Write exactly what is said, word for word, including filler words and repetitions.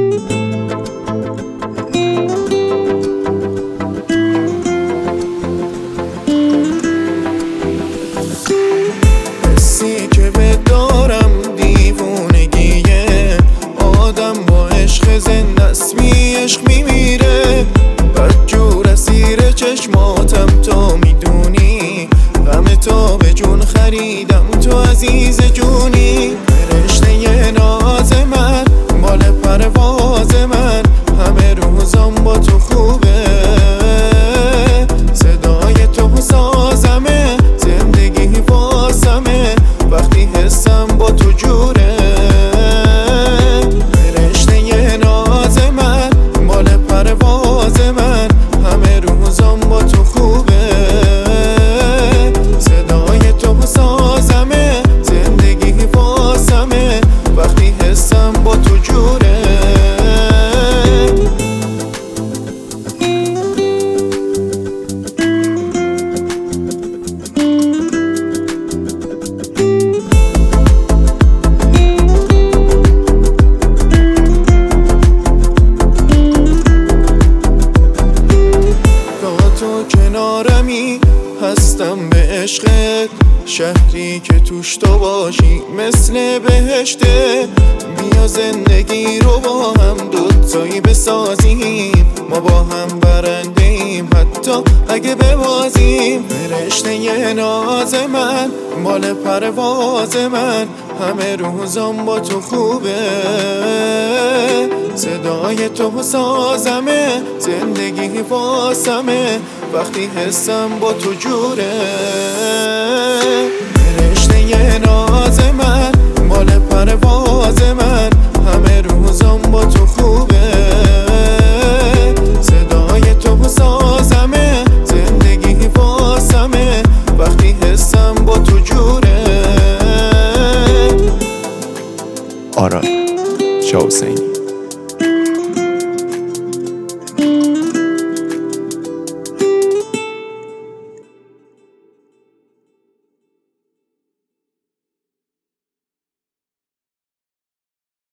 حسی که بدارم دیوونگیه، آدم با عشق زنده است، بی عشق میمیره. بدجور اسیر چشماتم تا میدونی، غم تا به جون خریدم تو عزیز جونی. فرشته ناز من، مال پرواز من، همه روزم با تو خوبه. صدای تو سازمه، زندگی واسمه، وقتی حسم با تو جوره. فرشته ناز من، مال پرواز من، همه روزم با تو خوبه. صدای تو سازمه، زندگی واسمه، وقتی حسم با تو جوره. تو کنارمی، هستم به عشقت، شهری که توش تو باشی مثل بهشته. بیا زندگی رو با هم دوتایی بسازیم، ما با هم برنده ایم حتی اگه ببازیم. فرشته ناز من، مال پرواز من، همه روزم با تو خوبه. صدای تو سازمه، زندگی واسمه، وقتی حسم با تو جوره. فرشته ناز من، مال پرواز من، همه روزم با تو خوبه. صدای تو سازمه، زندگی واسمه، وقتی حسم با تو جوره. آراد شاه حسینی.